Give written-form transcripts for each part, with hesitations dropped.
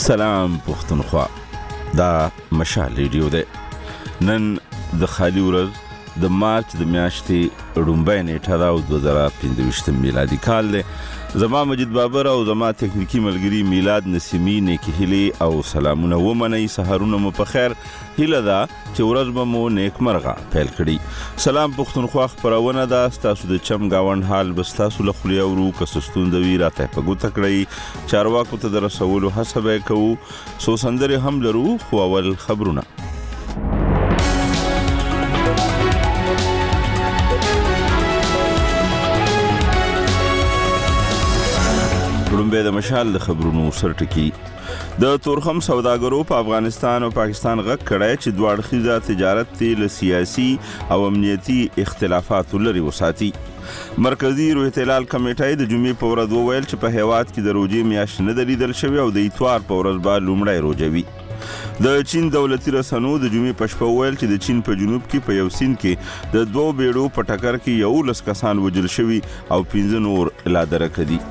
سلام پښتونخوا، دا مشال ریډیو دی. نن د خالي ورځ د مارچ د میاشتې لومبۍ نیټه ده او 2025 میلادي کال دی. زما مجید بابر او زما تکنیکی ملګری میلاد نسیمی نیکی هیلې او سلامونه ومنئ. سهارونه مو په خیر. هیله ده چې ورځ به مو نیکمرغه پیل کړي. سلام پښتونخوا خپرونه ده. ستاسو د چم گاوند حال به ستاسو له خولې اورو. که څه ستونزه وي راته په ګوته کړئ. چارواکو ته د رسولو هڅه به کوو. څو سندرې هم لرو، خو اول خبرونه. لومبۍ د مشال د خبرونو سرټکی. د تورخم سوداګرو په افغانستان او پاکستان غږ کړی چې دوه اړخیزه تجارت ته له سیاسي او امنیتي اختلافاتو لري وساتي. مرکزی روحیت هلال کمیټه د جمعې په ورځ وویل چې په هیواد کې د روژې میاشت نه ده لیدل شوې او د اتوار په ورځ به لومړی روژه وي. د چین دولتي رسنیو د جمعې په شپه وویل چې د چین په جنوب کې په یو سیند کې د دوو بیړو په ټکر کې 11 کسان وژل شوي او 15 نور لا درکه دي.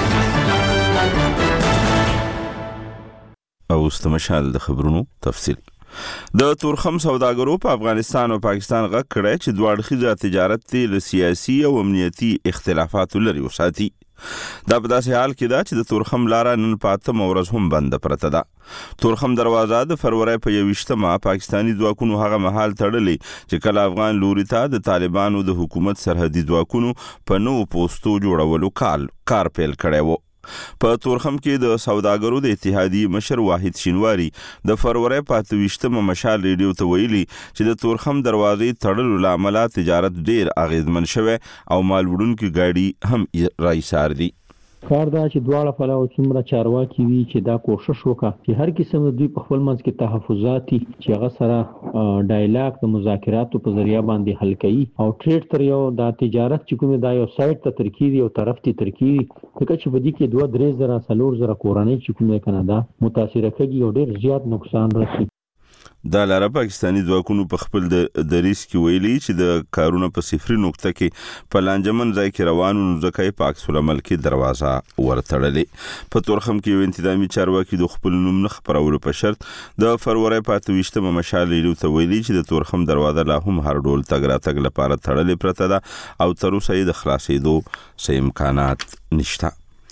او استمشال د خبرونو تفصیل. د تورخم سوداګرو په افغانستان او پاکستان غږ کړی چې دوه اړخیزه تجارت ته له سیاسي او امنیتي اختلافاتو لري وساتي. دا په داسې حال کې ده چې د تورخم لاره نن په 8 ورځ هم بنده پرته ده. تورخم دروازه د فروری په 21 پاکستانی ځواکونو هغه مهال تړلې چې کله افغان لوري ته د طالبانو د حکومت سرحدي ځواکونو په نوو پوستو جوړولو کار پیل کړی و. په تورخم کې د سوداګرو د اتحادیې مشر واحد شینواری د فروری په 28 مشال ریډیو ته ویلي چې د تورخم دروازې تړلو له امله تجارت ډیر اغیزمن شوی او مال وړونکي ګاډي هم راایسار دي. کار دا چې دواړه پلاو څومره چارواکي وي چې دا کوشش وکړي چې هر قسم د دوی په خپل منځ کې تحفظاتي چې هغه سره ډایلاګ د مذاکراتو په ذریعہ باندې حل کړي او ټریډ تر یو د تجارت چې کومه دا یو سایت ته ترکیبي او طرف ته ترکیبي ځکه چې په دې کې 2-3 زره کورنۍ چې کومه کانادا متاثر کېږي او ډیر زیات نقصان رسي. دا لاره پاکستانی ځواکونو په خپل د ریسک ویلي چې د کارونه په صفري نقطه کې په لانجمن ځای کې روانو نو ځکه په عکس العمل کې دروازه ورتړلې. په تورخم کې یو انتظامی چارواکي د خپل نوم نه خبرولو په شرط د فروری په 28 مشال ریډیو ته ویلي چې د تورخم دروازه لا هم هر ډول تګ راتګ لپاره تړلې پرته ده او تر اوسه یې د خلاصېدو څه امکانات نشته.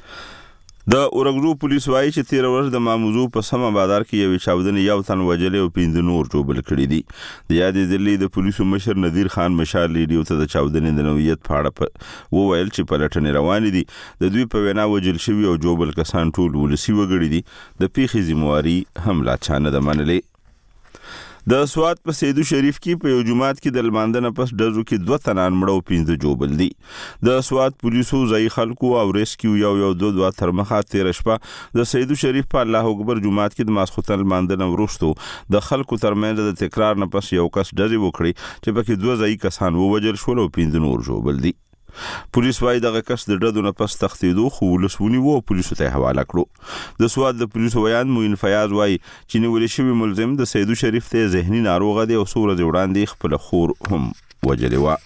د اورګرو پولیس وایي چې 13 ورځ د ماموزو په سمه بازار کې یو چاودنې یو تن وجلې او 15 نور جوړ کړي دي. د یادې ضلع د پولیسو مشر نذیر خان مشال ریډیو ته د چاودنې د نوعیت په اړه وویل چې پلټنې روانې دي. د دوی په وینا وجل شوي او جوړ کسان ټول ولسی وګړي دي. د پیښې ذمہواری هم لا چانه د منلې. د سوات په سیدو شریف کې په یو جماعت کې د لمانځنه پس ډزو کې 2 تنان مړه او 15 جوبل دي. د سوات پولیسو ځای خلکو او ریسکیو یو 2 تر مخه تیر شپه د سیدو شریف په الله اکبر جماعت کې د ماسختن لمانځنه وروستو د خلکو ترمنځ د تکرار نه پس یو کس ډزې وکړي چې پکې 2 ځای کسان ووجل شول او 15 نور جوبل دي. پولیس وايي دغه کس د ډدو نه پس تختیدو خو ولسونی وو پولیسو ته حواله کړو. د سواد د پولیسو بیان موین فیاض وايي چې نیول شوی ملزم د سیدو شریف ته ذهني ناروغه دی او سوره وړاندې خپل خور هم وجلې و.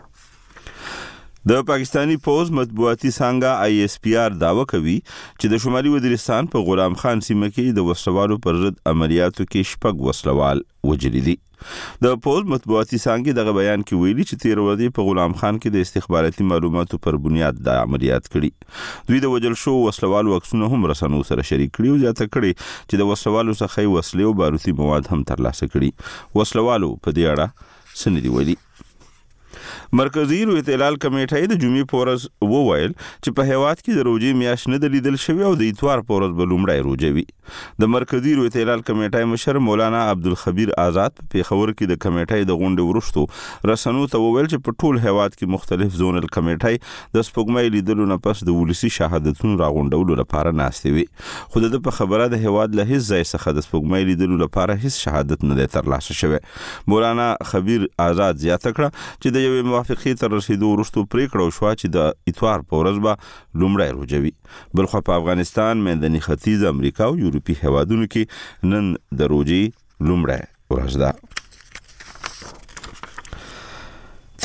د پاکستانی پوز مطبوعاتي څنګه ISPR داوا کوي چې د شمالي وزیرستان په غلام خان سیمه کې د وسلوالو پر ضد عملیاتو کې 6 وسلوال وجلې دي. د پوز مطبوعاتي څنګه دغه بیان کې ویلي چې 13 ورځې په غلام خان کې د استخباراتي معلوماتو پر بنیاد د عملیات کړي. دوی د وجل شو وسلوالو عکسونه هم رسنیو سره شریک کړي او ځاته کړي چې د وسلوالو څخه وسلې او بارودي مواد هم ترلاسه کړي. وسلوالو په دې اړه سندې ویلي. مرکزی روحیت هلال کمیټه د جمعې په ورځ وویل چې په هیواد کې د روژې میاشت نه ده لیدل شوې او د اتوار په ورځ به لومړی روژه وي. د مرکزی روحیت هلال کمیټه مشر مولانا عبدالخبیر آزاد په پېښور کې د کمیټې د غونډې وروستو رسنیو ته وویل چې په ټول هیواد کې مختلف زونل کمیټې د سپوږمۍ لیدلو نه پس د ولسي شهادتونو راغونډولو لپاره ناستې وي. خو د په خبره د هیواد له هیڅ ځای څخه د سپوږمۍ لیدلو لپاره هیڅ شهادت نه دی ترلاسه شوی. مولانا خبیر آزاد زیاته کړه چې د یوې موافقې تر رسیدو وروسته پریکړه وشوه چې د اتوار په ورځ به لومړی روژه وي. بلخوا په افغانستان، منځني ختیځ، امریکا او یورپي هیوادونو کې نن د روژې لومړی ورځ ده.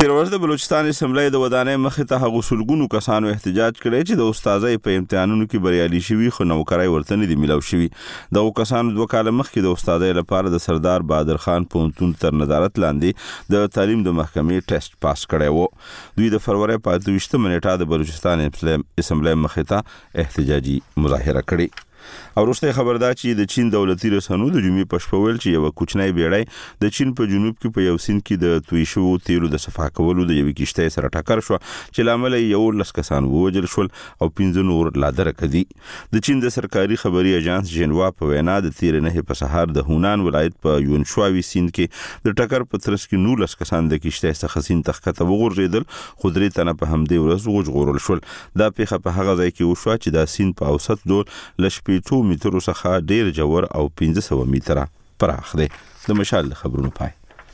تیر ورځ د بلوچستان اسمبلی د ودانۍ مخې ته هغو سلګونو کسانو احتجاج کړی چې د استادۍ په امتحانونو کې بریالي شوي خو نوکرۍ ورته نه دي میلاو شوي. دغو کسانو 2 کاله مخکې د استادۍ لپاره د سردار بهادر خان پوهنتون تر نظارت لاندې د تعلیم د محکمې ټیسټ پاس کړی و. دوی د فروری په 28 نیټه د بلوچستان اسمبلی مخې ته احتجاجي مظاهره کړې. او وروسته خبردار چې د چین دولتي رسنیو د جمعې په شپه ویل چې یو کوچنی بیړۍ د چین په جنوب کې په یو سیند کې د توی شوو تیلو د صفا کولو د یوې کشتۍ سره ټکر شو چې لامل یې 11 کسان ووژل شول او 15 نور لا درک دي. د چین د سرکاري خبري اژانس ژنوا په وینا د تیر نه په سهار د هونان ولایت په یونشواوي سیند کې د ټکر په ترڅ کې 19 کسان د کشتۍ څخه سیند تخته وغورځیدل خو 3 تنه په همدې ورځ وژغورل شول. دا پیښه په هغه ځای کې وشوه چې د سیند په اوسط ډول لږ 2 میټرو څخه ډیر جوړ او 1500 میټره پراخ دی. د مشال خبرونو پای.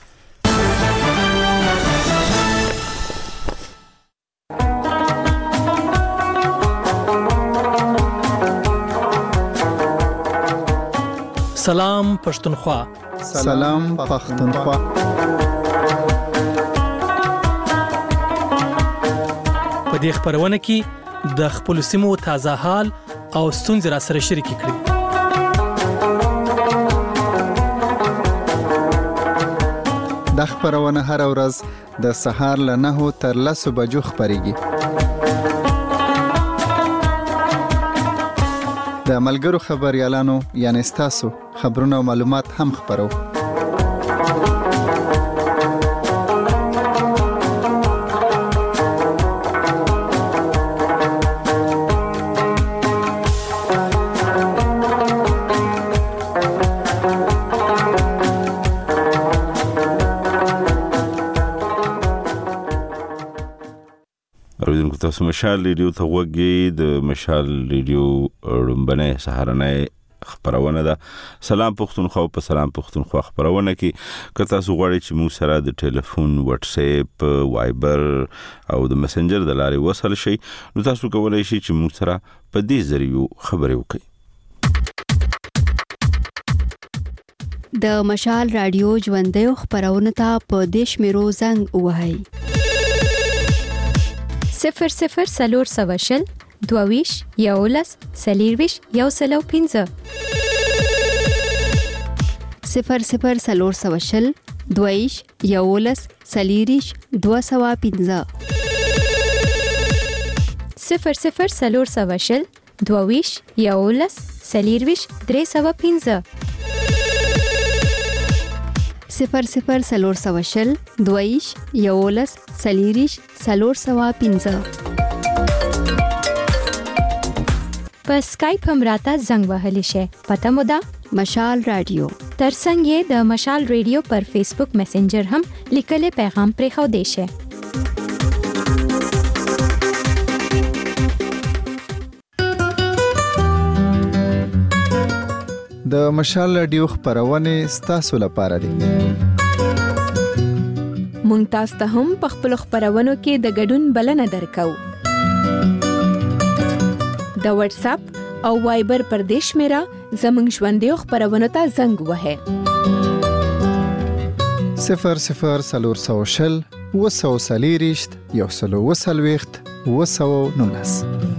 سلام پښتونخوا. سلام پښتونخوا. په دې خبرونه کې د خپل سیمو تازه حال او ستونزې را سره شریک کړئ. د خبرونه هر ورځ د سهار له 9 تر 10 بجو خبريږي. د ملګرو خبريالانو یعنی تاسو خبرونه او معلومات هم خبرو. تاسو مشال ریډیو ته وګورئ. د مشال ریډیو رومبنه سهارنۍ خبرونه ده. سلام پښتونخوا. په سلام پښتونخوا خبرونه کې که تاسو غواړئ چې موږ سره د ټلیفون، واتس اپ، وایبر او د میسنجر د لارې وصل شئ نو تاسو کولای شئ چې موږ سره په دې ذریعو خبرې وکړئ. د مشال رادیو ژوندۍ خبرونه ته په دیش میرو زنګ وهاي 00 سلور سواشل دوویش یولس سلیرویش یوسلو 15 00 سلور سواشل دوویش یولس سلیریش 215 00 سلور سواشل دوویش یولس سلیرویش 315 00 سلور سواشل دوویش یولس سلیریش 315 په سکایپ هم راته زنګ وهلی شي. پته مو ده مشال رادیو. ترڅنګ یې د مشال ریډیو پر فیسبوک میسنجر هم لیکلي پیغام پرې خو دی شي. د مشال رادیو خبرونه ستاسو لپاره دي. مونږ تاسو ته هم په خپل خبرونو کې د ګډون بلنه درکو. د واتس اپ او وایبر پر دیش میرا زمنګ ژوندۍ خبرونو ته زنګ وهه 00 سلور سواشل وسو سلیریشت یوسلو وسلويخت وسو نونس.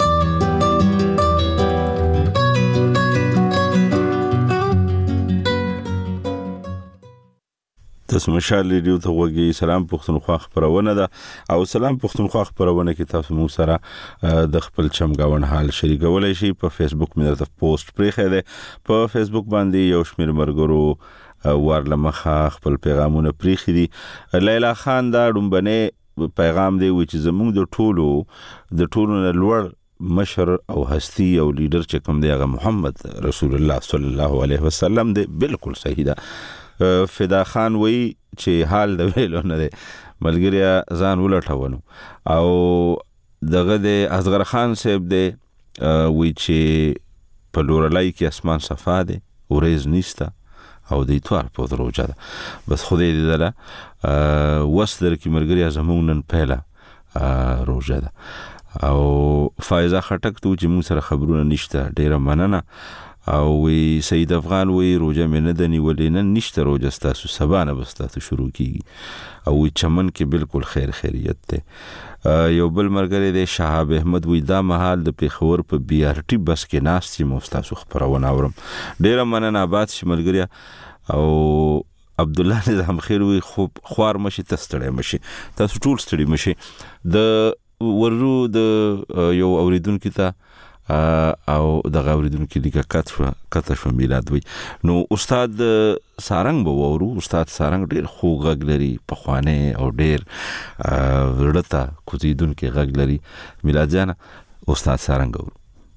تاسو مشال ریډیو ته وګورئ. سلام پښتونخوا خبرونه ده او سلام پښتونخوا خبرونه کې تاسو مو سره د خپل چمګاون حال شریکولای شئ. په فیسبوک مې درته پوسټ پرې ده. په فیسبوک باندې یو شمېر مرګرو ورلمخه خپل پیغامونه پرې دي. لیلا خان دا ډومبنه پیغام دی چې زموږ د ټولو لوړ مشر او هستی او لیډر چې کوم دی هغه محمد رسول الله صلی الله علیه وسلم دی. بالکل صحیح ده. فدا خان وی چې حال د ویلو نه دی ملګری ځان ولټونو او دغه د اصغر خان صاحب دی وی چې په لورلای کې اسمان صفا دی ورځ نيستا او د اتوار په دروځه ده بس خدای دې دله وسدر کې ملګری زمونږ نن پهلا روزه ده او فایزه خټک ته چې موږ سره خبرونه نشته ډیره مننه او وی سید افغان وی روزه مې نه د نیولې، نن نشته روزه ستاسو، سبا نه به ستاسو شروع کیږي. او وی چمن کې بالکل خیر خیریت ده. یو بل مرګری دی شهاب احمد وی دا مهال د پیښور په بي ار ټي بس کې ناست یم او ستاسو خبرونه اورم. ډیره مننه آباد شي ملګریا. او عبد الله نظام خیر وی خوار مشي تستړی مشي، تاسو ټول ستړي مشي. د ورو د یو اوریدونکو ته او د اوریدونکو لیکه کته شو میلاد وی. نو استاد سارنګ به ورو، استاد سارنګ ډیر خو غږ لري، پخوانه او ډیر ورته کوزیدونکو غږ لري. میلاد جان استاد سارنګ ورو.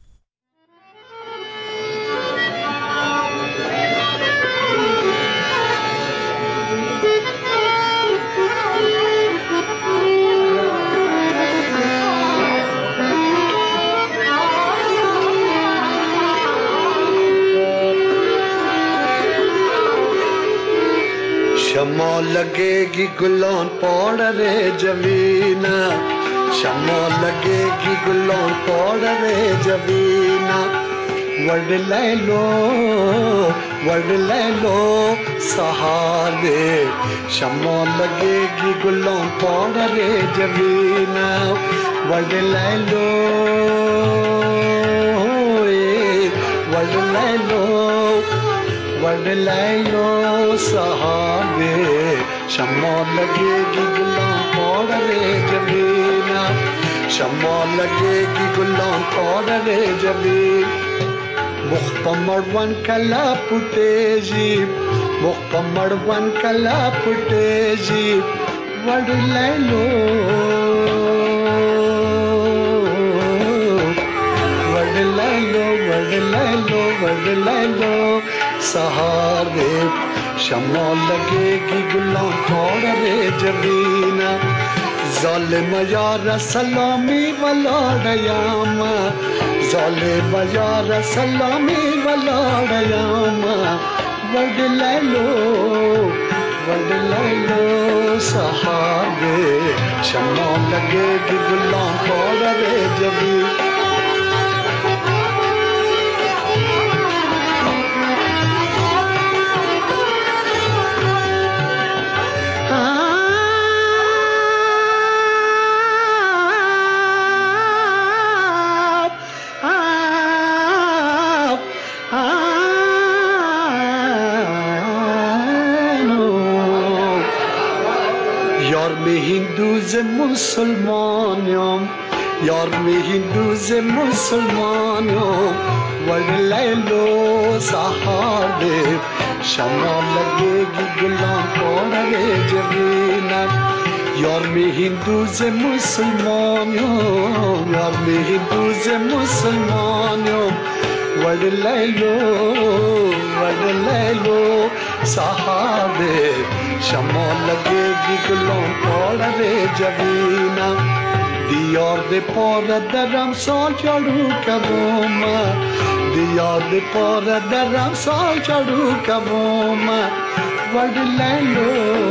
शमा लगेगी गुलान पौड़ रे जवीना, शमा लगेगी गुलान पौड़ रे जवीना, वर्ड ले लो सहारे, शमा लगेगी गुलान पौड़ रे जवीना, वर्ड ले लो सहारे, शमा लगेगी गुलाम पौड़ रे जबीना, शमा लगेगी गुलाम पौड़ रे जबीन. मुख्तमरवन कला पुटेजी, मुख्तमरवन कला पुटेजी, वड ले लो सहारे, शमा लगेगी गुलाम पौड़ रे जबीना. ज़ालिम यार सलामी वलाड़यामा, ज़ालिम यार सलामी वलाड़यामा, वड ले लो सहारे, शमा लगेगी गुलाम पौड़ रे जबीना. मुसलमानों यार में हिंदू से मुसलमानों, वड ले लो सहारे, शमा लगेगी गुलाम पौड़ रे जबीना. यार में हिंदू से मुसलमानों, यार में हिंदू से मुसलमानों, वड ले लो सहारे, शमा लगेगी गुलाम पौड़ रे जबीना. दियार दे पर दरम साल चढ़ू कबोमा, दियार दे पर दरम साल चढ़ू कबोमा, वड ले लो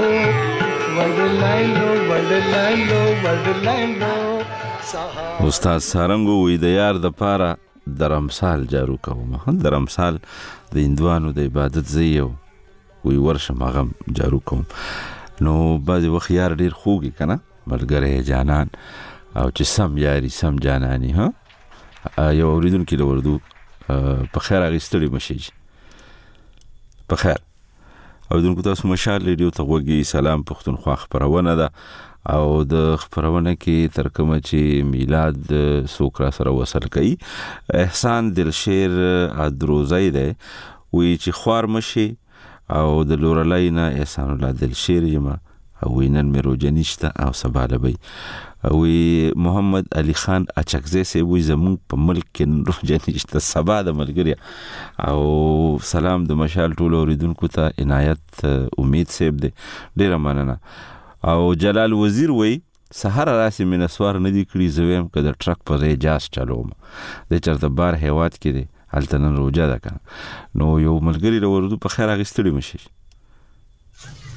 सहारे. استاد سارنګ وی د یار د پاره درمسال جارو کوم. درمسال د هندوانو د عبادت زیو وی ورشم هغه جارو کوم. نو بعض وخت یار ډیر خوږي کنه ملګری جانان، او چې سم یاري سم جانانی. ها یو اوریدونکو له وردو په خیر اغستړي مشي په خیر. اوریدونکو تاسو مشال ریډیو ته وګي سلام پښتونخوا خبرونه ده او د خبرونه کې ترکمه چې میلاد سوکرا سره وصل کړي. احسان دلشیر ادروزی ده وی چې خوار مشي او د لورلینا احسان الله دلشیر یما او وینن مې روزه نشته او سبا لبی. وی محمد علي خان اچکزی سی وی زمون په ملک کې روزه نشته سبا د ملګری. او سلام د مشال ټول اوریدونکو ته عنایت امید سیب دی ډیره مننه. او جلال وزیر وی سحر راسي من اسوار ندی کړی زویم کده ټرک په ریجاس چلوم د چرته بار هیواد کې دی هلتنن روزه ده کنه. نو یو ملګری وروډو په خیر اغستړي مشي.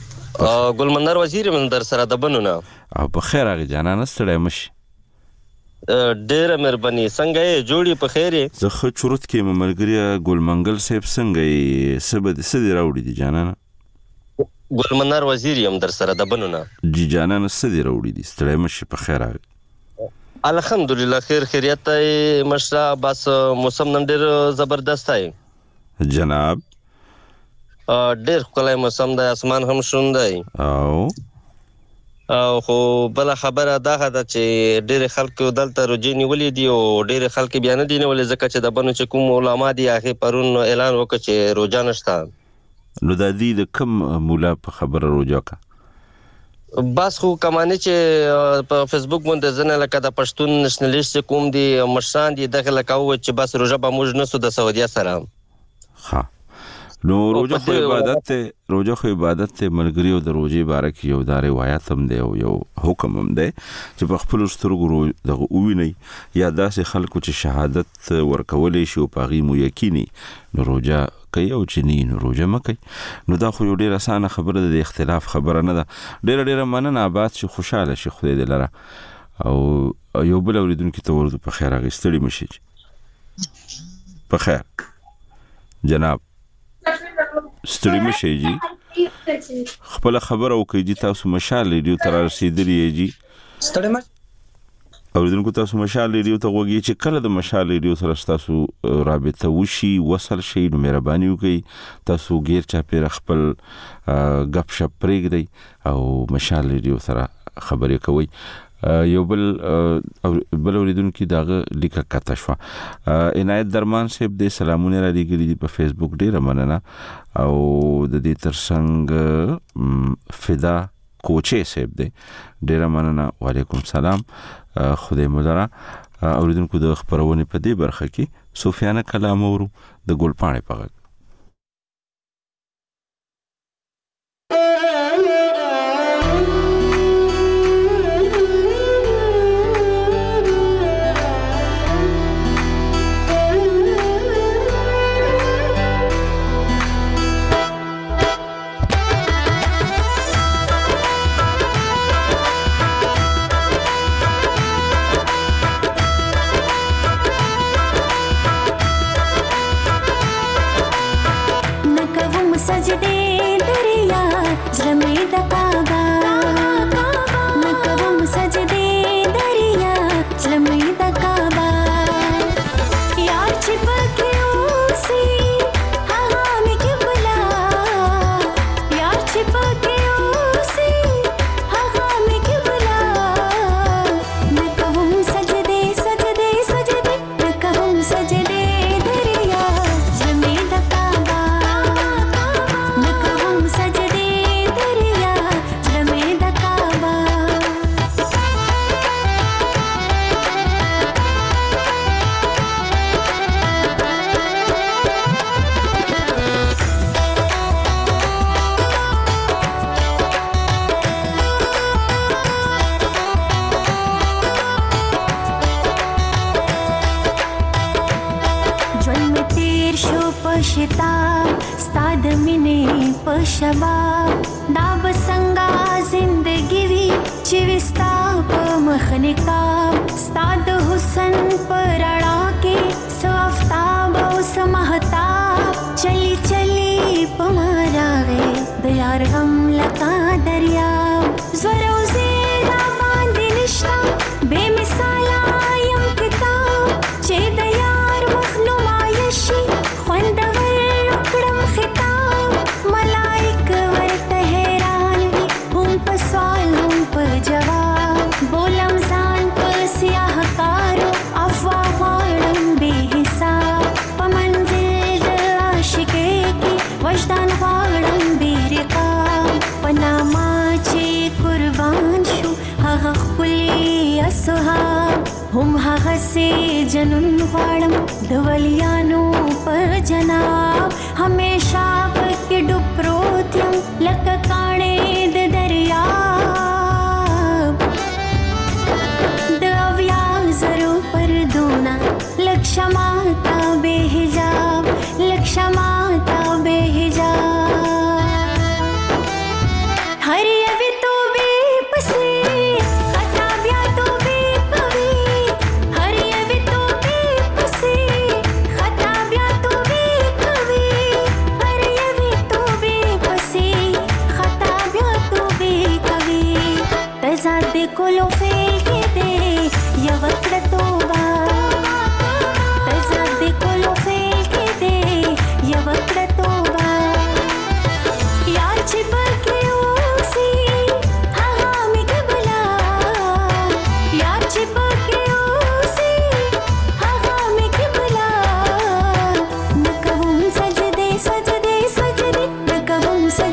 ګل منار وزیر من در سره د بنونه او په خیر اغه جانان ستړی مشي. ډېره مهرباني. څنګه یې جوړې په خیر یې؟ زه ښه چورت کې ملګري ګلمنګل صاحب څنګه یې څه دې راوړي دي جانانه؟ ګلمنار وزیر یم در سره د بنونه. جی جانانه څه دې راوړي دي؟ ستړی مشي په خیر راغلی. الحمدلله خیر خیریت دی مشره. بس موسم نن ډېر زبردست دی جناب. ډېر ښکلی موسم دی، اسمان هم شون دی. او خو بله خبره دغه ده چې ډېرې خلکو دلته روجې نیولې دي او ډېرې خلک بیا نه دي نیولې ځکه چې د بنو چې کوم علما دي هغې پرون اعلان وکړ چې روجه نشته. نو دا دی د کوم مولا په خبره روجه که؟ بس خو کمانې چې په فیسبوک باندې ځنه لکه د پښتون نشنلیست چې کوم دي مشران دي دغه لکه وویل چې بس روژه به موږ نسو د سعودیه سره. ښه نو روژه خو عبادت دی، روژه خو عبادت دی ملګري. او د روژې باره کې یو دا روایت هم دی او یو حکم هم دی چې په خپلو سترګو دغه ووینئ یا داسې خلکو چې شهادت ورکولی شي او په هغې مو یقیني نو روژه کوي او چې نه نو روژه مه کوي. نو دا خو یو ډېر اسانه خبره ده، د اختلاف خبره نه ده. ډېره مننه، آباد شي، خوشحاله شي، خدای دې لره. او یو بل اورېدونکي ته ورځو په خیر هغې ستړي مه شي. په خیر جناب، ستړي مه شئ جی. خپله خبره وکړئ جی. تاسو مشال ریډیو ته رارسېدلي یې جی. اورېدونکو تاسو مشال ریډیو ته غوږ چې کله د مشال ریډیو سره ستاسو رابطه وشي وصل شي نو مهرباني وکړئ تاسو غیر چاپېره خپل ګپ شپ پرېږدئ او مشال ریډیو سره خبرې کوئ. یو بل اوریدونکي داغه لیکه کته شو. عنایت درمان صاحب دې سلامونه را لګري دي په فیسبوک، ډیره مننه. او د دې ترڅنګ فدا کوچه صاحب دې ډیره مننه. وعلیکم سلام، خدای مو لره. اوریدونکو د خبرونه په دې برخه کې سفیانه کلام اورو د ګلپاڼې په غږ.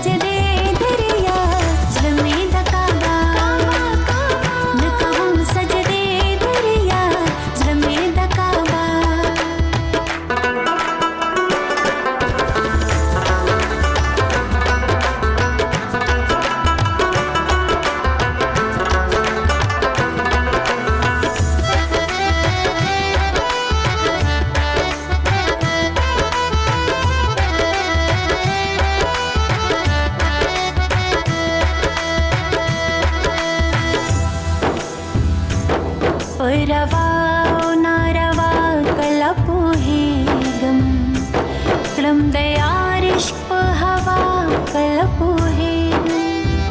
سجدے دریا زلمی د کعبہ نکوم سجدے دریا زلمی د کعبہ रवा नारवा कला पोहेगम कलम दयार इश्क हवा कला पोहेगम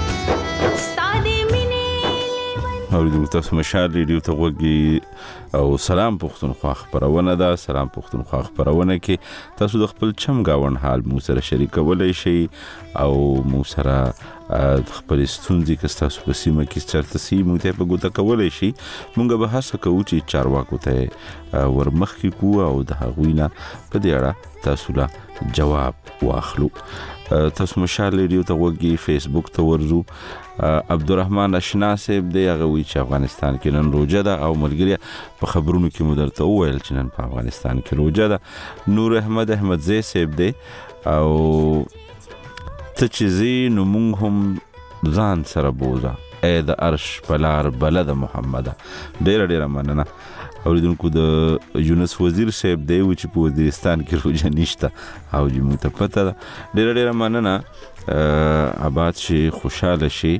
ستادي مینې اوریدونکو تاسو مشال ریډیو ته وګورئ او سلام پښتونخوا خبرونه ده. سلام پښتونخوا خبرونه کې تاسو د خپل چم گاون حال مو سره شریکولای شئ او مو سره خپل ستونزې که تاسو په سیمه کې چرته سي مو ته په ګوته کولای شئ. مونږ به هڅه کوو چې چارواکو ته ورمخ کې کو او د هغوی نه په دې اړه تاسو لا جواب واخلو. تاسو مشال ریډیو ته وګورئ، فیسبوک ته ورزو. عبدالرحمن اشنا صاحب دی هغه وی چې افغانستان کې نن روزه ده او ملګری په خبرونو کې مدرته وویل چې نن په افغانستان کې روزه ده. نور احمد احمدزی صاحب دی او ته چې زی نو مونږ هم ځان سره بوزه اې د عرش پلار بلد محمد. ډیره مننه. اوریدونکو د یونس وزیر صاحب دی چې په وزیرستان کې روزه نشته او چې مو ته پته ده. ډیره مننه. آباد شي، خوشاله شي.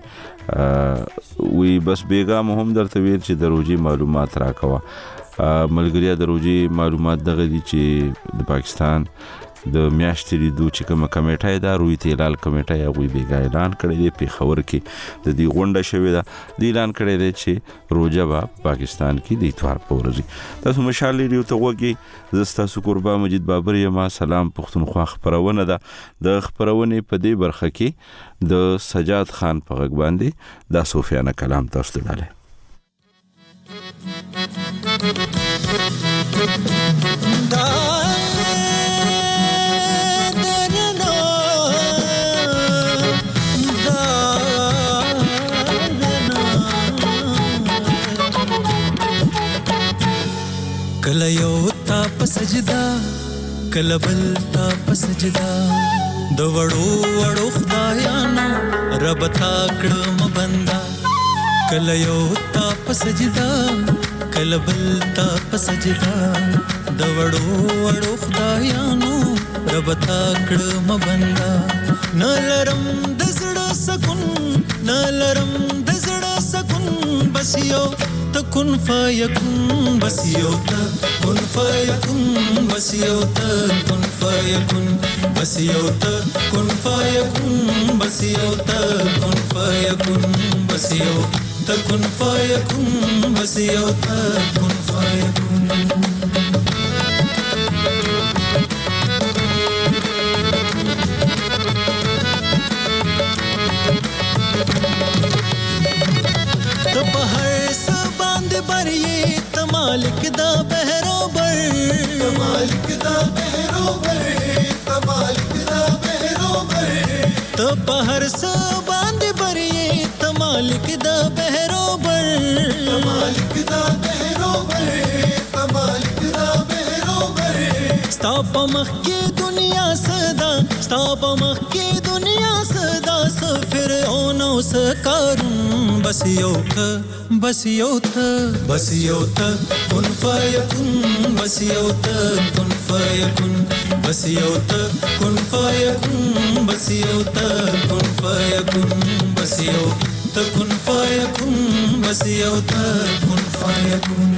وی بس بیګام هم درته ویل چې د روزي معلومات راکوه. ملګریا د روزي معلومات دغه دي چې د پاکستان د میاشتې لیدو چې کومه کمیټه ده روی تلال کمیټه یا غوي بیګا اعلان کړی دی په خبر کې د دې غونډه شوې ده. د اعلان کړی دی چې روزه به پاکستان کې د اتوار په ورځ. تاسو مشال ریډیو ته وګورئ. زستا قربا مجید بابر یم. سلام پښتونخوا خبرونه ده. د خبرونه په دې برخه کې د سجاد خان په غږ باندې د صوفیانه کلام تاسو ته ډاله. کله یو تا په سجدا کله بل تا په سجدا د وړو وړو خدایانو رب تا کړم بندا. کله یو تا په سجدا کله بل تا په سجدا د وړو وړو خدایانو رب تا کړم بندا. نه لرم د زړه سکون نه لرم د زړه سکون بس یو تكن فيكون بس يوتا كن فيكون بس يوتا كن فيكون بس يوتا كن فيكون بس يوتا كن فيكون بس يوتا كن فيكون بس يوتا كن فيكون. بریے تمالک دا بہروبر تمالک دا بہروبر تمالک دا بہروبر تو بہر سو باندھ بریے تمالک دا بہروبر تمالک دا بہروبر تمالک دا بہروبر. ستا په مخ کې دنیا صدا ستا په مخ کې دنیا صدا سفرعون او سکارون بس یو بس یوتا بس یوتا کن فیکون بس یوتا کن فیکون بس یوتا کن فیکون بس یوتا کن فیکون بس یوتا کن فیکون بس یوتا کن فیکون.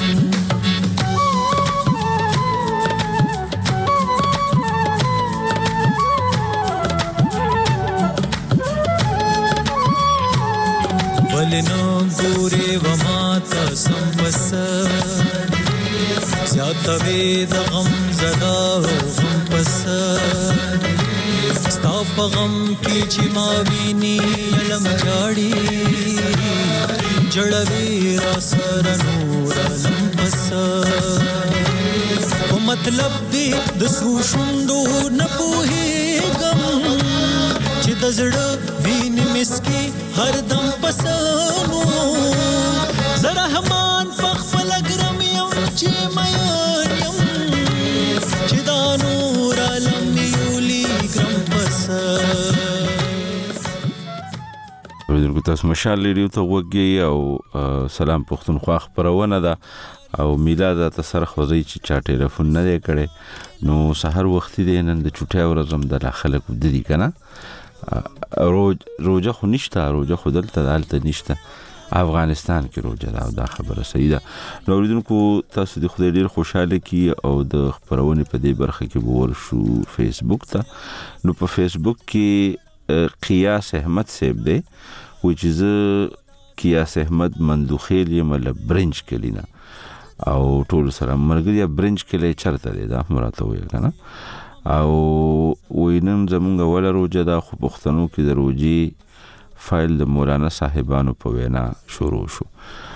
ولنو ګورې وماته سمبسر زیاته وې د غم زدا غم پسر ستا په غم کې چې ما ویني علم جاړي جړوي را سره نور علم پسر په مطلب دې د سو شوندو نه پوهېږم چې دزړه وینې مسکی هر دم پسانو زرحمان فخفل ګرم یم چې میان یم چې دا نور عالم یولی ګرم پسان ورته تاسو مشال ریډیو ته وګورئ او سلام پښتونخوا خبرونه ده او میلاد تاسو خوځي چې چا ټلیفون نه دی کړي نو سحر وختي دی نن د چټه ورځم د خلک د دې کنه روزه خو نشته روزه خو دلته نشته افغانستان کې روزه دا خبره صحیح ده نو ورته تاسو د خدای ډیر خوشاله کی او د خبرونه په دې برخه کې ور شو فیسبوک ته نو په فیسبوک کې قیاس احمد صاحب دی which is قیاس احمد مندوخیل یمل برنج کلینا او ټول سره مرګریا برنج کلی چرته دی دا مراته وي کنه او وینم زمونږ ولا روزه دا خو پښتنو کې د روزي فایل د مولانا صاحبانو په وینا شروع شو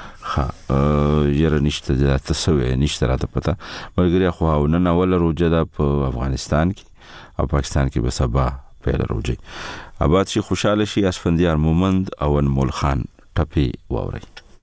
یره نشته دا تسوي نشته راته پته مرګریا خو نن ولا روزه دا په افغانستان کې او پاکستان کې به سبا پیل روزي آباد شي خوشاله شي اسفندیار مومند او انمول خان ټپي واوري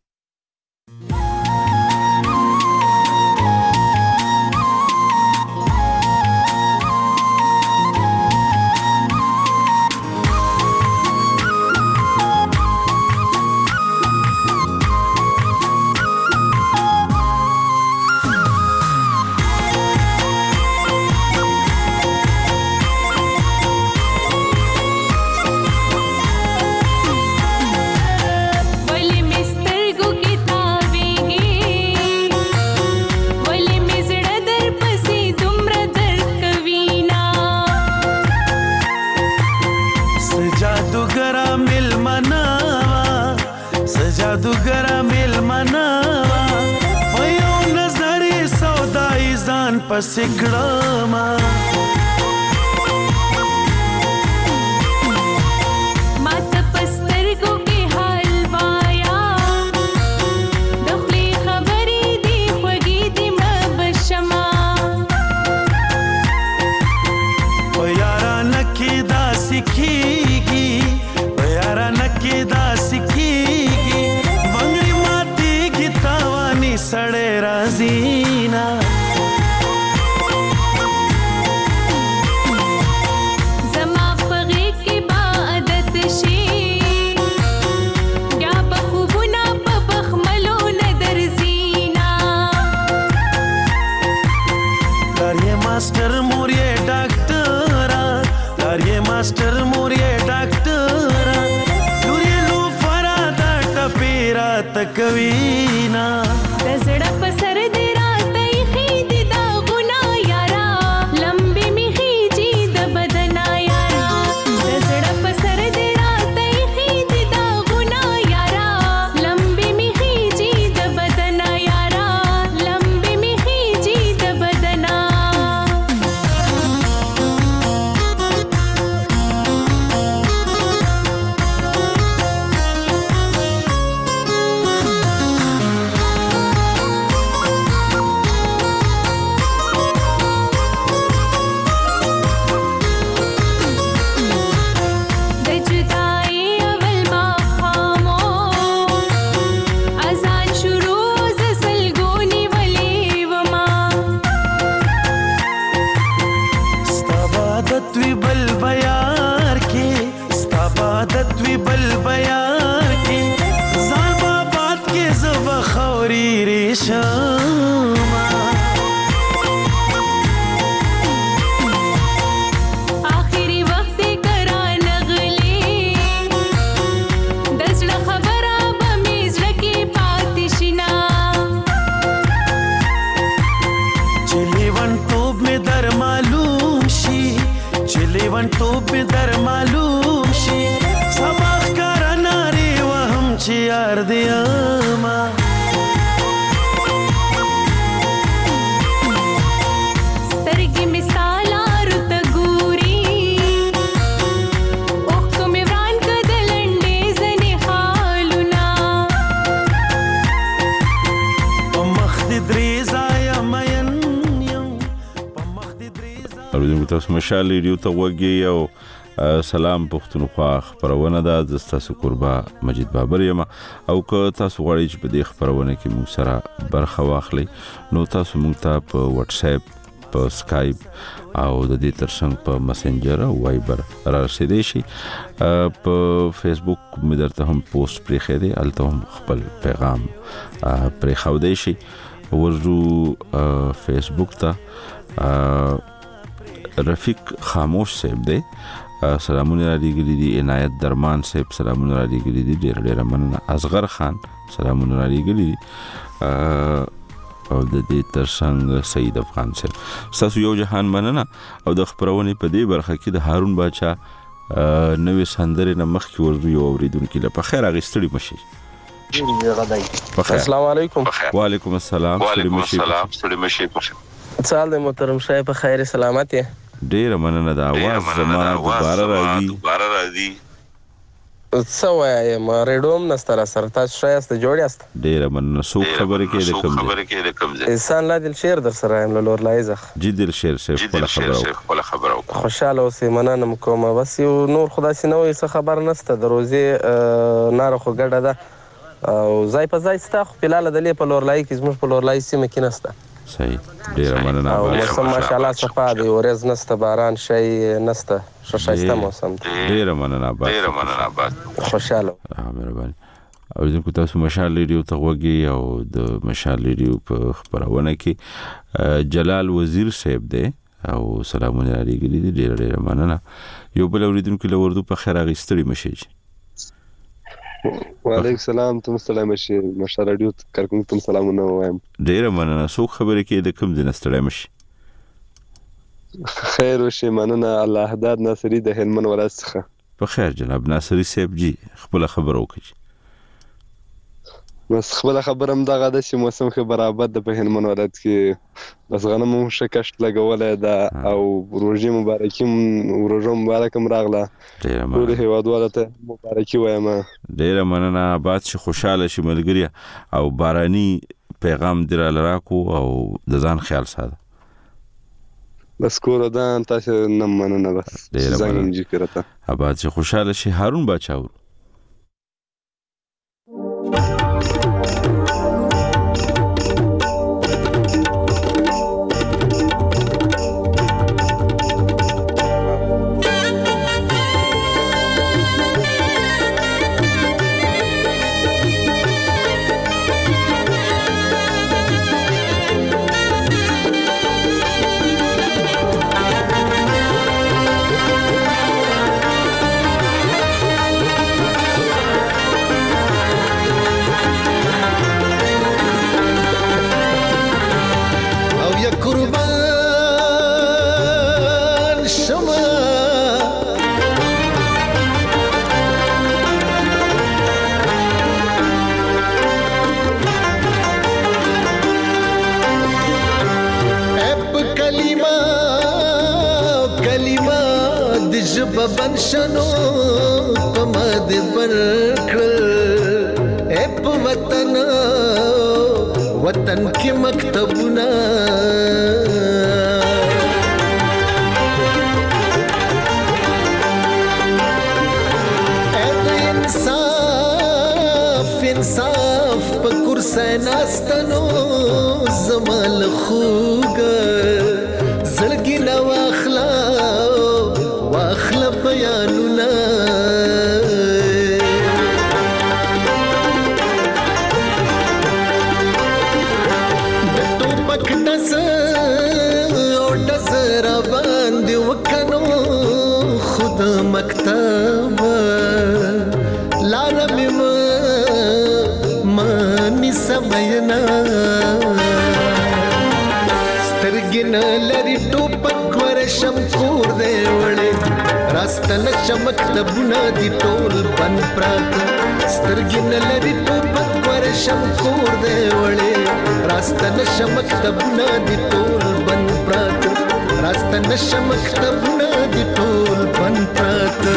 پسکړما مات پسترګو کې حال وایا دخلي خبرې دی خوږې دی مبشما یارا نکې دا سکیږي یارا نکې دا سکیږي ونګړي ماتي کی تاوانی سړې رازینا मास्टर मोरिए डॉक्टरा लुरी लो फरादा टपेरा तकवीना दसड़ा पसर दे रात खीद दा गुना यारा लंबी मी खीजी द बदना यारा दसड़ा पसर दे रात खीद दा गुना यारा लंबी मी खीजी द बदना यारा लंबी मी खीजी द बदना आखिरी वक्त करा नगले दसड़ा खबरा बमीज रकी पातिशिना चिलीवन टोप में दर मालूम शी चिलीवन टोप में दर मालूम शी सबक करना रे वहम चियार दियामा تاسو مشال ریډیو ته وګورئ او سلام پښتونخوا خبرونه ده تاسو قربا مجید بابر یم او که تاسو غواړئ چې په دې خبرونه کې موږ سره برخه واخلئ نو تاسو موږ ته په واتس اپ په سکایپ او د دې ترڅنګ په مسنجر او وایبر را رسیدئ شي په فیسبوک مې درته هم پوسټ پرېښی دی هلته هم خپل پیغام پرېښودی شي ورځو فیسبوک ته رفیق خاموش صاحب دی سلامونه را لېږلي دي عنایت درمان صاحب سلامونه را لېږلي دي ډېره مننه اصغر خان سلامونه را لېږلي دي او د دې ترڅنګ سید افغان صاحب ستاسو یو جهان مننه او د خبرونې په دې برخه کې د هارون باچا نوې سندرې نه مخکې ورځو یو اورېدونکي له په خیر اخیستلي مشي السلام علیکم وعلیکم السلام ستړي مشي څه حال دی محترم صاحب په خیر سلامت یې ډېره مننه د اواز زما دوباره راځي څه وایم ریډیو هم نسته را سره تاسو ښه یاست جوړ یاست ډېره مننه څوک خبرې کوي د کوم ځای احسان لا دلشیر در سره یم له لورلایي څخه جي دلشیر صاحب خپله خبره وکړه خوشحاله اوسئ مننه کوم بس یو نور خو داسې نه وایي څه خبر نسته د روزې ناره خو ګډه ده او ځای په ځای ستا خو فلحاله دلې په لورلایي کې زموږ په لورلایي سیمه کې نسته صحیح ډېره مننه او موسم ماشاءالله صفا دی ورځ نسته باران شی نسته ښایسته موسم دی ډېره مننه خوشاله مهرباني اوریدونکو تاسو مشال ریډیو ته غوږی او د مشال ریډیو په خبرونه کې جلال وزیر صاحب دی او سلامونه لري دي ډېره مننه یو بل اوریدونکو له وردو په خیر اغستړي مشي وعلیکم السلام تم سلام شي مشال رادیو کارکونکو تم سلامونه وایم ډېره مننه څوک خبرې کې د کوم ځای ستړی مشي خیر وشي مننه الله حداد ناصری د هلمند ولایت څخه په خیر جناب ناصری صاحب جی خپل خبر وکړي بس خپل خبرم دغه د چې موسم خو برابر د په هلمند ولایت کې بس غنمو شکشت لګولې ده او روزي مبارکم راغله ټول هیوادوالو ته مبارکي وایم ډېره مننه آباد شي خوشاله شي ملګری او باراني پیغام دراله راکو او د ځان خیال ساته بس کور دان تاسو نه مننه بس ځان جی کرتا آباد شي خوشاله شي هارون باچاو بنشنو پمد برکل اپ وطن کی مکتبنا انصاف پکر سیناستنو زمال خوگ زلگی نواخلا بیانونا دتو پک دس او دزر باندې وکنو خود مکتب لارم مانی سمینا سترګن لري ټوپک ورشم کور دی وړي راستنه چمک تبونه دی ټول بن پرات سترګین لري ټوپک ورشم کور دی وړي راستنه چمک تبونه دی ټول بن پرات راستنه چمک تبونه دی ټول بن پرات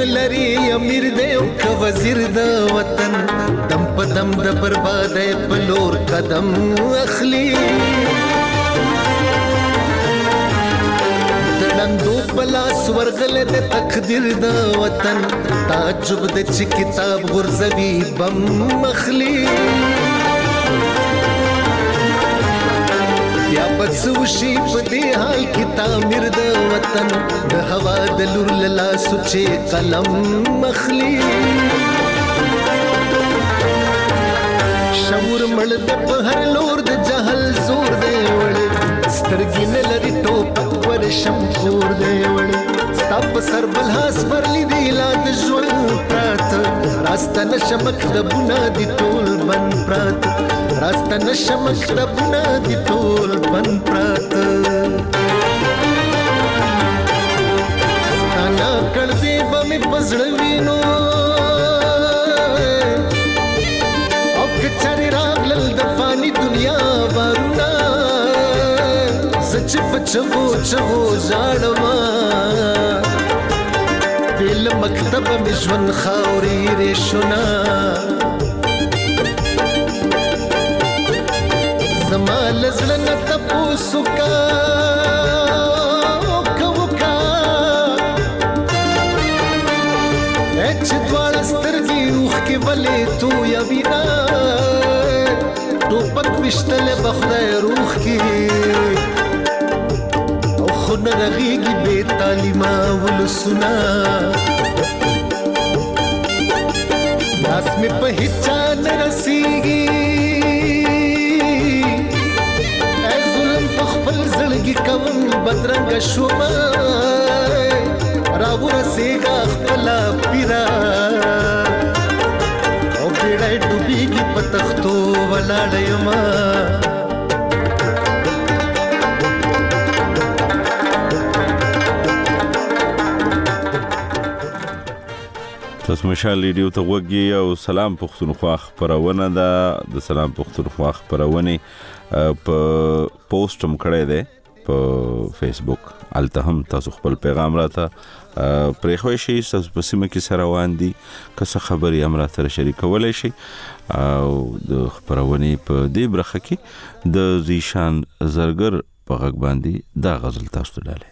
لري امیر دی او که وزیر د وطن دم په دم د بربادۍ په لور قدم اخلي دندو پلاس ورغله د تقدیر د وطن تعجب د چې کتاب غرزوي بم مخلي یا بڅوشي په دې حال کې تعمیر د وطن د هوا د لور لا سوچې قلم مخلي شعور مړ د په هر لور د جهل زور دی وړ سترګې نه لري ټوپک ورشم کور دی وړ ستا په سر بلحاس ورلی دی لا د ژوند پراته راسته نشه مکتبونه دي ټول بند پراته راسته نشه مکتبونه دي ټول بند پراته ستا ناکړ دی به مې په زړه وینو او که چارې راغلل د فاني دنیا بارونه چې په چغو چغو ژاړما بېل مکتبه مې ژوند خاورې ریشونه زما له زړه نه تپوس وکړه چې دواړه سترګې اوښکې ولې تویوینه ټوپک ویشتلی به خدای روح کې خو نه رغېږي بې تعلیمه ولسونه لاس مې په هېچا نه رسېږي ای ظلم په خپل زړګي کوم بدرنګه شومه راورسېږه خپله پیره او بیړی ډوبېږي په تختو ولاړه یمه تاسو مشال ریډیو ته وګورئ او سلام پښتونخوا خبرونه ده د سلام پښتونخوا خبرونه په پوسټ هم کړی دی په فیسبوک الته هم تاسو خپل پیغام راته پرې خوښ شي تاسو په سیمه کې سره روان دي که څه خبري هم راته شریکولای شي او د خبرونه په دې برخه کې د زیشان زرګر په غږ باندې دا غزل تاسو ته ډاله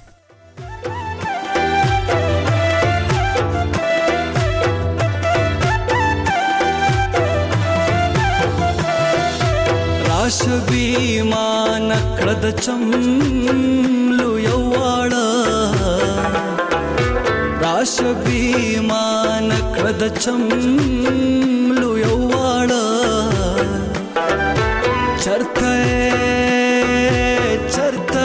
شبي ما نکړه د چملو یواړه راشبي ما نکړه د چملو یواړه چرته چرته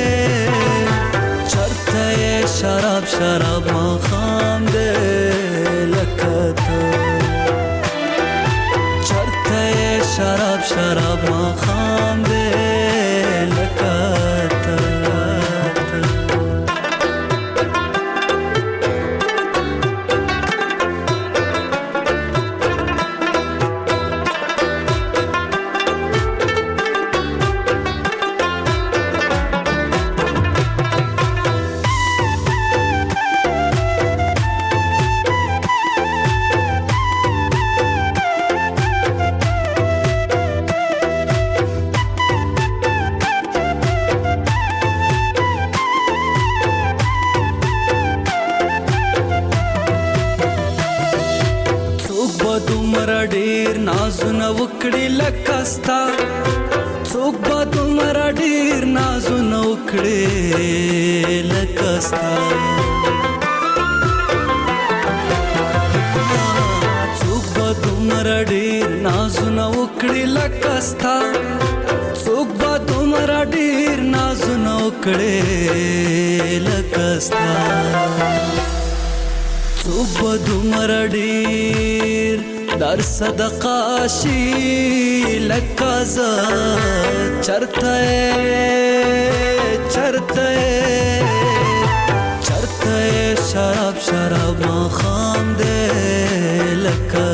چرته شراب شراب ما خام دې لکته چرته شراب شراب ما خام دے لکاتا نازونه وکړي لکستا څوک به دومره ډېر نازونه وکړي لکستا څوک به دومره ډېر نازونه وکړي لکستا څوک به دومره ډېر نازونه وکړي لکستا څوک به دومره ډېر در صدقه شي لکه زه چرته چرته چرته شراب شراب ما خام دې لکه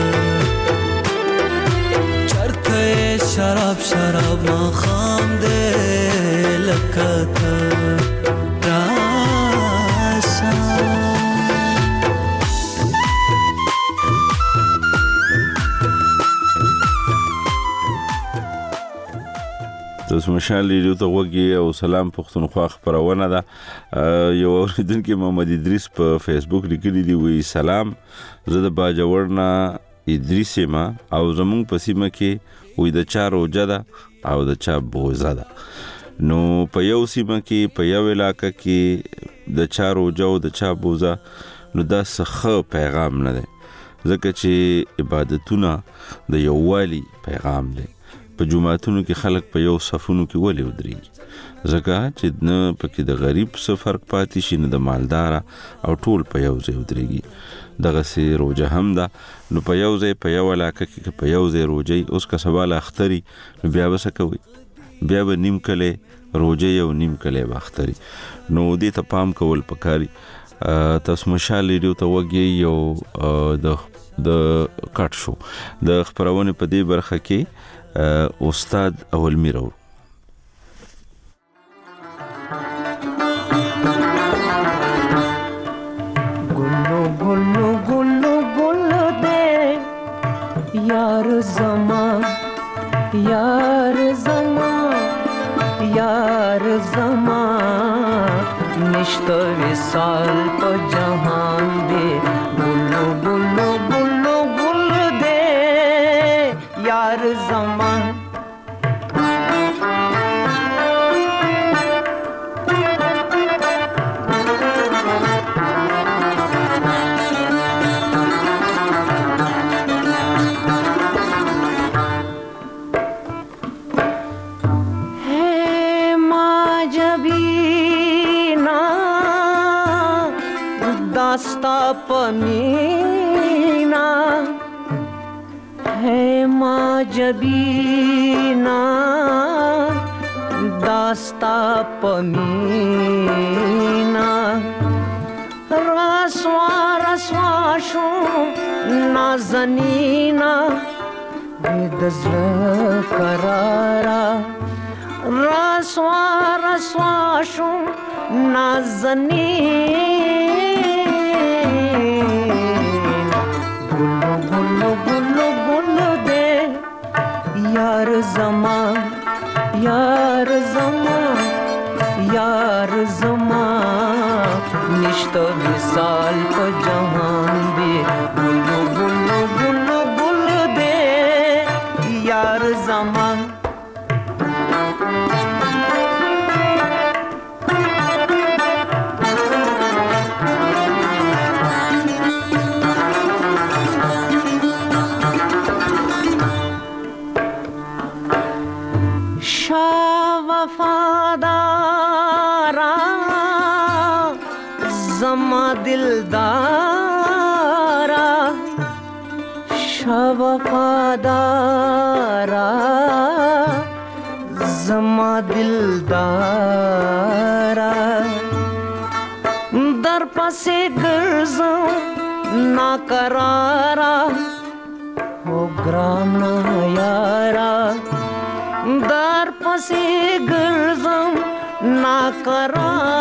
چرته شراب شراب ما خام دې لکه راشه تاسو مشال ریډیو ته وګورئ او سلام پښتونخوا خبرونه ده. یو اوریدونکو محمد ادریس په فیسبوک لیکلی دی وی سلام زه د باجوړنا ادریس ما او زمون په سیمه کې وی د چا روزه ده او د چا بوزه ده. نو په یو سیمه کې په یو علاقې کې د چا روزه او د چا بوزه نو دا څه پیغام نه ده ځکه چې عبادتونه د یووالي پیغام دی. په جمعاتونو کې خلک په یو صفونو کې ولې ودرېږي ځکه چې نه پکې د غریب څه فرق پاتې شي نه د مالدار او ټول په یو ځای ودرېږي. دغه سي روزه هم ده نو په یو ځای په یو علاقه کې په یو ځای روزي اوس کا سوال اختري نو بیا وسه کوي بیا به نیم کله روزه یو نیم کله واختري نو دې ته پام کول پکاري. تاسو مشال ریډیو ته وګورئ یو د کټ شو د خبرونه په دې برخه کې استاد اول میرو. गुल्लू गुल्लू गुल्लू गुल्लू दे यार जमा यार जमा यार जमा निश्त विसाल प जहान दे गुल्लू गुल्लू गुल्लू गुल्लू दे यार जमा दास्ता पमीना है माँ जबीना दास्ता पमीना रसवा रसवा शो नाजनीना बेदज़्र करारा रसवा रसवा शो नाजनीना गुल्लू गुल्लू गुल्लू दे यार जमा यार जमा यार जमा निश्त विसाल प जहान दे गुल्लू गुल्लू गुल्लू गुल्लू दे यार जमा दिलदारा शवफादारा जमा दिलदारा दर पसे गर्जों नाकरारा हो ग्राना यारा दर पसे गर्जों नाकरारा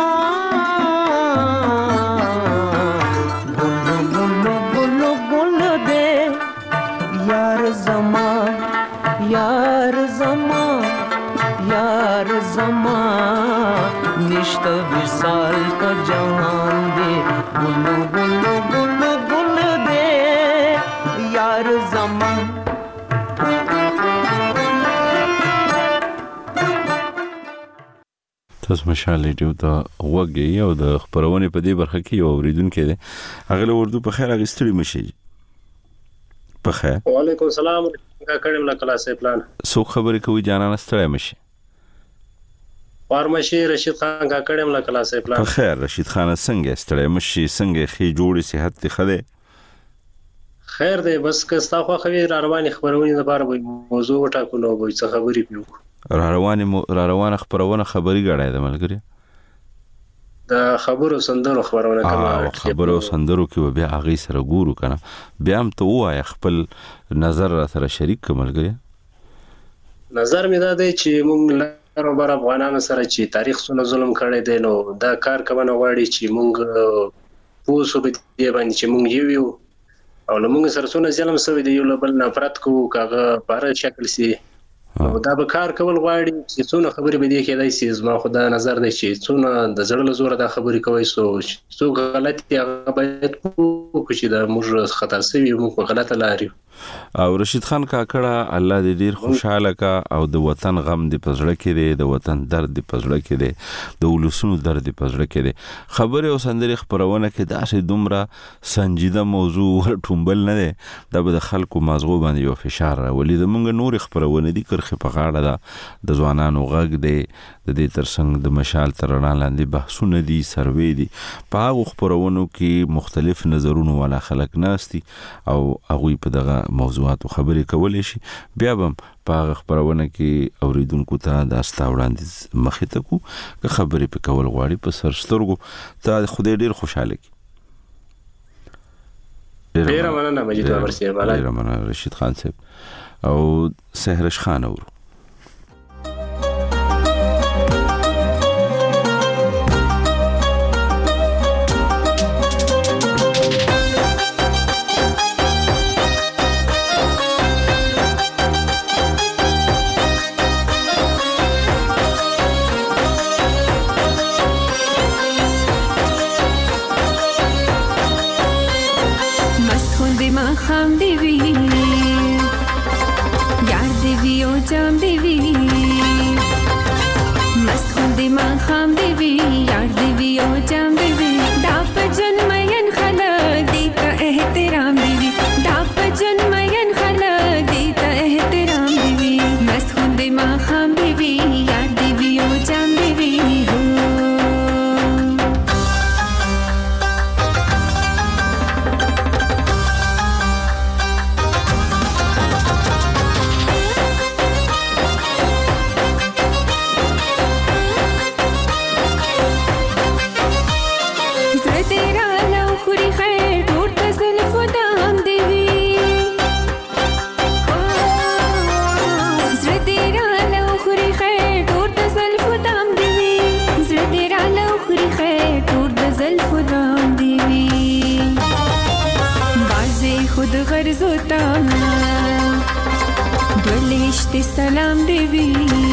यार जमा यार जमा निश्त विसाल का जहान दे गुल्लू गुल्लू गुल्लू गुल्लू दे यार जमा تاسو مشال ریډیو ته وګورئ او د خبرونه په دې برخه کې یو اوریدونکو دی اغله اردو په خیر اغستړي مشي په خیر. وعلیکم السلام کړم لا کلاسې پلان سو خبرې کوي جانان ستړی مشي فارمشي رشید خان کا کړم لا کلاسې پلان په خیر. رشید خان څنګه ستړی مشي څنګه خې جوړې صحت ته خده خیر دی بس که ستا خو خوي رواني خبرونه د بار وي موضوع وټاکو نو وي څه خبرې پیو روانه خبرونه خبري غړای د ملګری د خبرو سندرو خبرونه کوي خبرو سندرو کې بیا اغه سره ګورو کنه بیا هم ته وای خپل نظر سره شریک کملګری. نظر مې دا دی چې موږ لرو بر افغانانو سره چې تاریخ سونه ظلم کړی دی نو دا کار کوي غواړي چې موږ پوسو به دی باندې چې موږ یو او موږ سره سونه ظلم سوي دی یو بل نفرت کوو کاغه په هر شکل سي دا به کار کول غواړي چې څونه خبرې به دي کېدای شي زما خو دا نظر دی چې څونه د زړه له زوره دا خبرې کوي څو غلطي هغه باید وکړو چې دا موږ خطا سوي موږ په غلطه لار یو. او رشید خان کاکړه الله دې ډیر خوشاله کا او د وطن غم دې پزړه کې دی د وطن درد دې پزړه کې دی د ولسونو درد دې پزړه کې دی. خبره او سندري خبرونه کې داسې دومره سنجیده موضوع ټومبل نه دی دا به د خلکو مازغو باندې یو فشار راولي. د مونږ نور خبرونه دي کرخه په غاړه ده د ځوانانو غږ دی د دې ترڅنګ د مشال ترنا لاندې بحثونه دي سروې دي په هغه خبرونو کې مختلف نظرونو والا خلک ناشتي او هغه په دغه موضوعاتو خبرې کولې شي. بیا هم په هغه خبرونه کې اوریدونکو ته د استاوړاندې مخې ته کو که خبرې په کول غواړي په سرسترګو ته خدای ډیر خوشاله کی. ډیر مننه مجید بابر صاحب. ډیر مننه رشید خان صاحب او سهرش خان اور سلام دیوی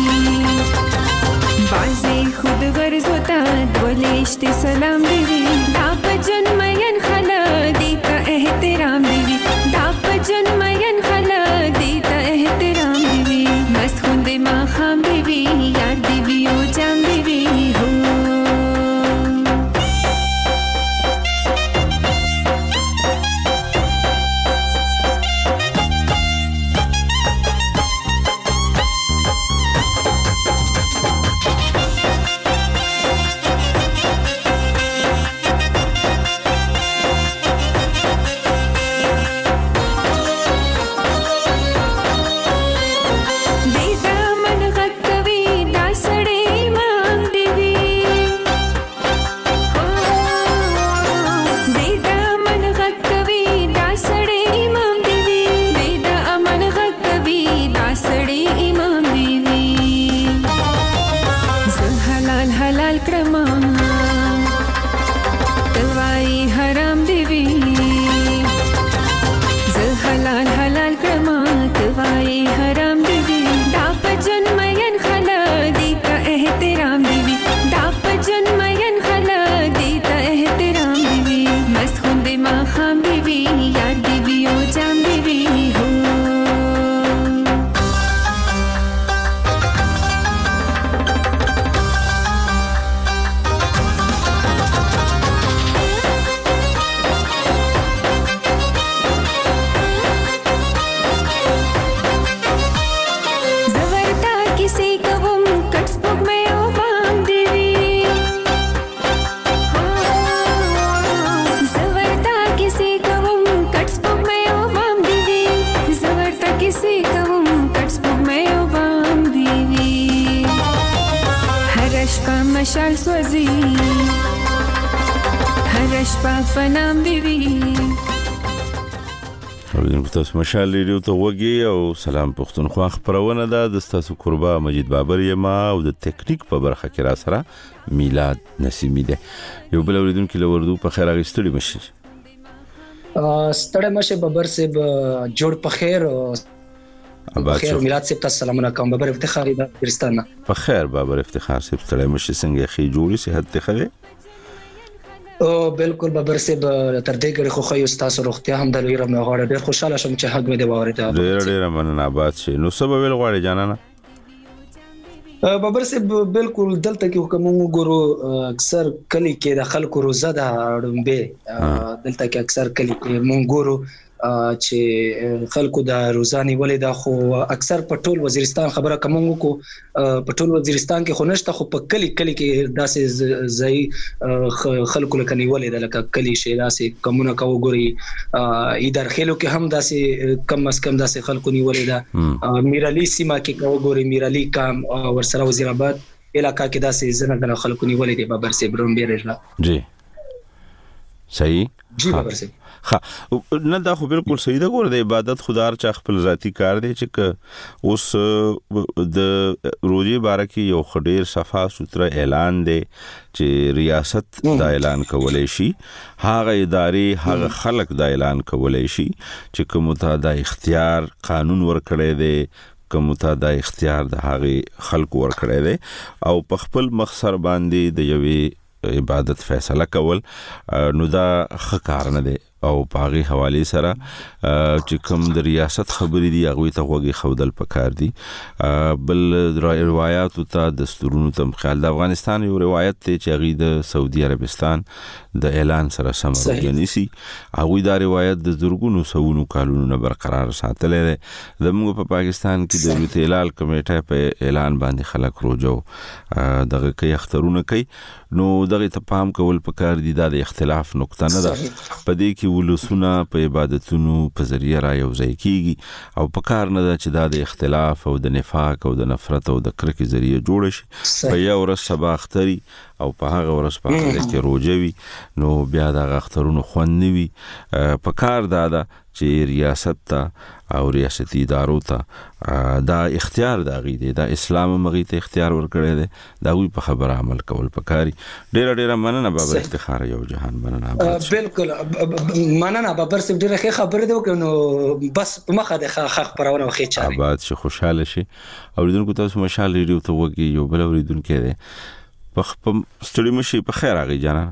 بازی خود غرض ہوتا دولشت سلام دیوی داپ جنمین خلا دیتا احترام دیوی داپ جنمین خلا دیتا احترام دیوی مست خوند ما خام دیوی یار دیوی او جام دیوی ہو مشال سوزی هر شپه فنام دیوی اوریدونکو تاسو مشال ریډیو ته وګي او سلام پښتونخوا خبرونه ده د تاسو قربا مجید بابر یما او د تکنیک په برخه کې را سره میلاد نسیمی ده. یو بل اوریدونکو لوردو په خیر اغستړي مشي ستړی مشه بابر صاحب جوړ په خیر خیر میلاد صاحب تاسو سلامونه کوم بابر افتخار د افغانستان. په خیر بابر افتخار صاحب ستړی مشه څنګه خې جوړی صحت ته خره؟ او بالکل بابر صاحب تر دې غړي خو خو تاسو روغتیا هم د لویره مې غواړم ډیر خوشاله شم چې حق مې دی واورید. ډیر مننه آباد شي. نو سبا ویل غواړي جانانه بابر صاحب بالکل دلته کې حکم وګورو اکثر کلی کې د خلکو روزه ده اړمبه دلته کې اکثر کلی کې مونږ ګورو چې خلکو د روزانه ولې دا خو اکثر په ټول وزیرستان خبره کوم کو په ټول وزیرستان کې خو نشته خو په کلی کې داسې ځای خلکو لکني ولې د لکه کلی شي داسې کومونه کو ګوري ادار خلکو کې هم داسې کم اس کم داسې خلکو نیولې ده میرالي سیمه کې کو ګوري میرالي کام ورسره وزیر آباد علاقہ کې داسې زنه خلکو نیولې دي بابر صاحب روم بیرجلا جی صحیح جی بابر صاحب نه دا خو بالکل صحیح ده. ګوره د عبادت خدار چا خپل ذاتی کار دی چې اوس د روزي باره کې یو خډیر صفا سوتره اعلان دی چې ریاست دا اعلان کولای شي هغه ادارې هغه خلک دا اعلان کولای شي چې کوم ته دا اختیار قانون ورکړی دی کوم ته دا اختیار د هغه خلکو ورکړی دی او په خپل مخسر باندې د یوې عبادت فیصله کول نو دا خکار نه دی او پاغي حواله سره چې کوم د ریاست خبرې دی هغه ته وګي خودل پکار دی بل روایت او ته دستورونو تم خیال د افغانستان یو روایت ته چې هغه د سعودي عربستان د اعلان سره سمورګنی سي هغه دا روایت د زرګونو سونو کالونو برقرار ساتلې ده زموږ په پاکستان کې د دولت اعلان کمیټه په اعلان باندې خلک روجو دغه کوي اخترونه کوي نو دغه ته پام کول پکار دي د اختلاف نقطه نه ده په دې کې ولسونه په عبادتونو په ذریعہ را یو ځای کیږي او پکار نه ده چې د اختلاف او د نفاق او د نفرت او د کرکې ذریعہ جوړ شي په یو ورځ سبا اختري او په هغه ورځ په هغه کې روجوي نو بیا د اخترونو خوند نیوي پکار ده چې ریاست ته او ریاستي ادارو ته دا اختیار دا غي دی دا اسلام مغي ته اختیار ورکړی دی دا وی په خبره عمل کول پکاري. ډیر مننه بابر افتخار یو جهان مننه بالکل مننه بابر صاحب ډیره ښه خبره دی نو بس په مخه د خخ پرونه خې چاري آباد شي خوشاله شي اوریدونکو تاسو مشال ریډیو ته وګي یو بل اوریدونکو دی په ستړي مشي په خیر اغي جانا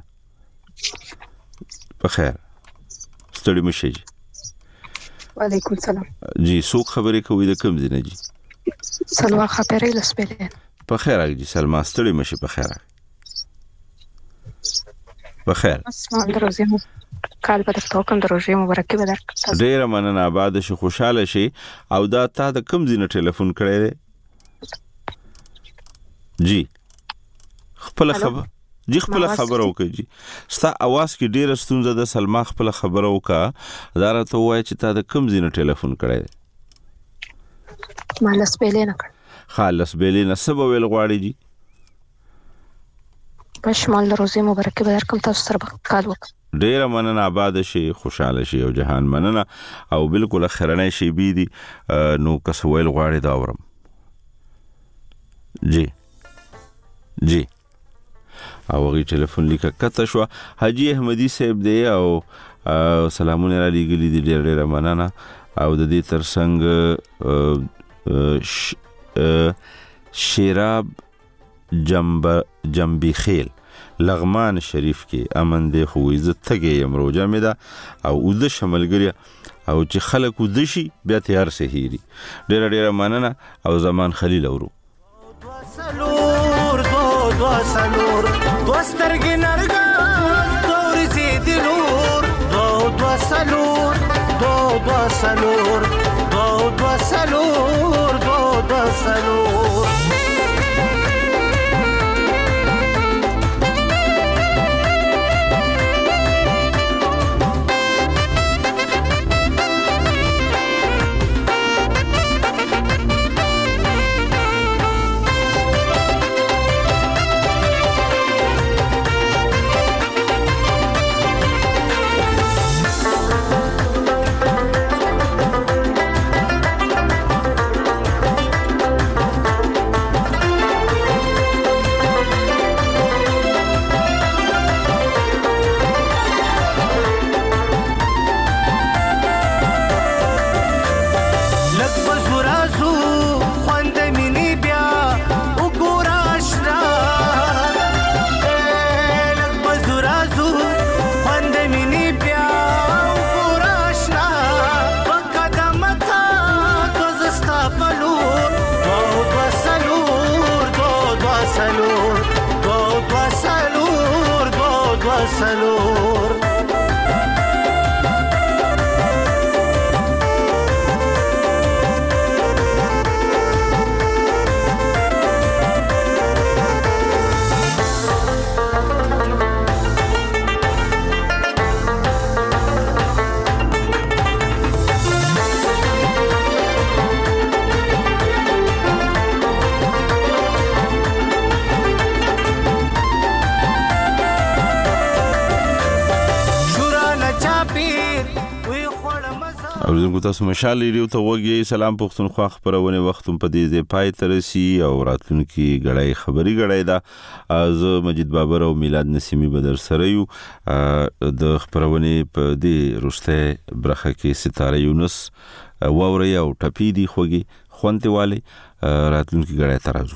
په خیر ستړي مشي وعلیکم السلام جی څوک خبرې کوي د کوم ځای نه جی سلمى خبرې لسپلې په خیر اغي سلمى ستړي مشي په خیر په خیر اسمان دروځي کال په تاسو کوم دروځي مبارکي بدر ډیر مننه آباد شي خوشاله شي او دا تا د کوم ځای نه ټلیفون کړی دی جی خپل خبر جی خپل خبرو کوي جی ستا आवाज کې ډیر ستونزه د سلمى خپل خبرو کا دا راته وای چې تا د کوم ځای نه ټلیفون کړی دی مالس بیلې نه کړ خالص بیلې نه سبا ویل غواړي جی پښمال دروځي مبارکي بدر کوم تاسو سره کال وک ډیر مننه آباد شي خوشاله شي او جهان مننه او بالکل خیرنه شي بي دي نو کس ویل غواړي دا اورم جی جی او غي ټلیفون لیکه کته شو حاجی احمدی صاحب دی او سلامونه را لګلی دي ډیر مننه او د دې ترڅنګ شیراب جنبی خیل لغمان شریف کې امن دی خو عزت تګي امروجه مې ده او د شملګری او چې خلک ودشي بیا ته هر سهيري ډیر مننه او زمان خلیل اورو سلور دوسترګ نرګاز دور زید نور دو سلور دو سلور دو سلور دو سلور سلور اوریدونکو تاسو مشال ریډیو ته وګورئ. سلام پښتونخوا خبرونه وخت په دې ځای پای ته رسي او راتلونکي غړای خبري غړای دا از مجید بابر او میلاد نسیمی بدر سره یو د خبرونه په دې رسته برخه کې ستاره یونس ووري او ټپی دی خوږي خونته والي راتلونکي غړای ترازو.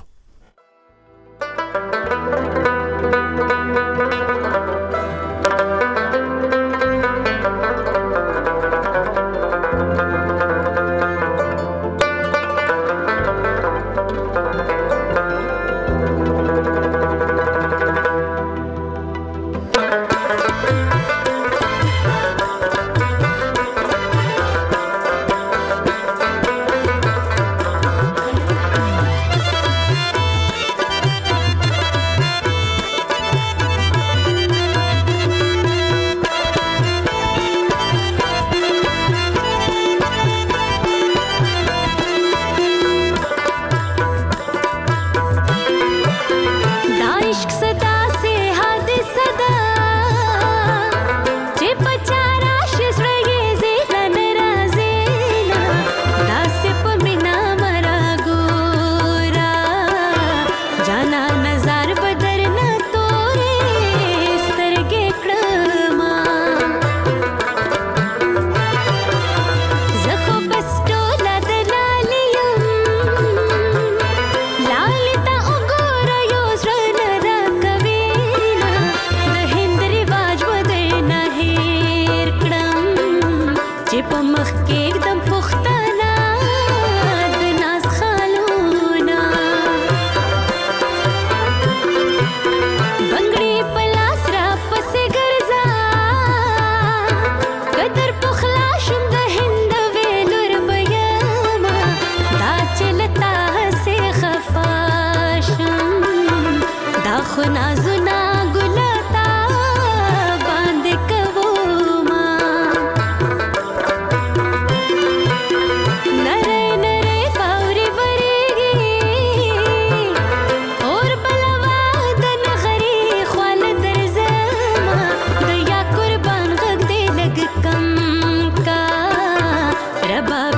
रबा